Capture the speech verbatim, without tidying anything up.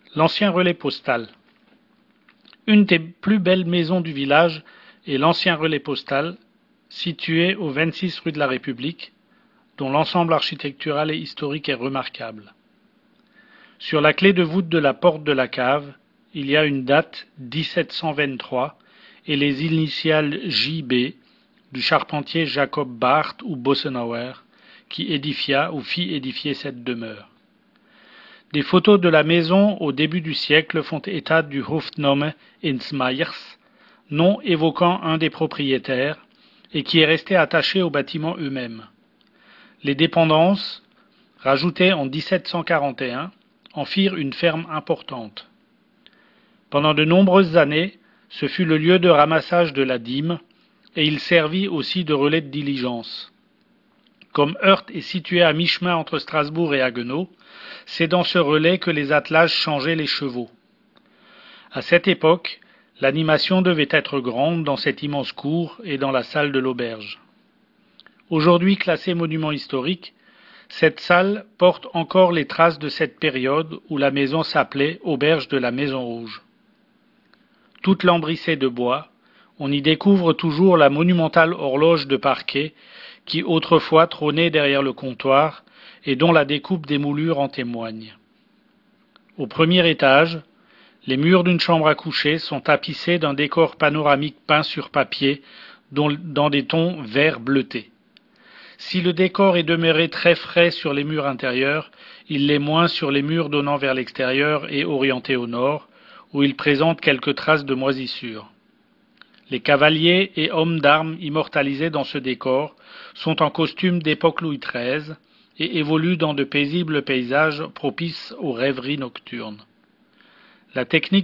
L'ancien relais postal. Une des plus belles maisons du village est l'ancien relais postal, situé au vingt-six rue de la République, dont l'ensemble architectural et historique est remarquable. Sur la clé de voûte de la porte de la cave, il y a une date dix-sept cent vingt-trois et les initiales J B du charpentier Jacob Barth ou Bossenauer, qui édifia ou fit édifier cette demeure. Des photos de la maison au début du siècle font état du Hoofdname ins Meyers, nom évoquant un des propriétaires, et qui est resté attaché aux bâtiments eux-mêmes. Les dépendances, rajoutées en dix-sept cent quarante et un, en firent une ferme importante. Pendant de nombreuses années, ce fut le lieu de ramassage de la dîme, et il servit aussi de relais de diligence. Comme Heurt est situé à mi-chemin entre Strasbourg et Haguenau, c'est dans ce relais que les attelages changeaient les chevaux. À cette époque, l'animation devait être grande dans cette immense cour et dans la salle de l'auberge. Aujourd'hui classée monument historique, cette salle porte encore les traces de cette période où la maison s'appelait Auberge de la Maison Rouge. Toute lambrissée de bois, on y découvre toujours la monumentale horloge de parquet qui autrefois trônait derrière le comptoir et dont la découpe des moulures en témoigne. Au premier étage, les murs d'une chambre à coucher sont tapissés d'un décor panoramique peint sur papier dans des tons vert bleuté. Si le décor est demeuré très frais sur les murs intérieurs, il l'est moins sur les murs donnant vers l'extérieur et orientés au nord, où il présente quelques traces de moisissure. Les cavaliers et hommes d'armes immortalisés dans ce décor sont en costume d'époque Louis treize et évoluent dans de paisibles paysages propices aux rêveries nocturnes. La technique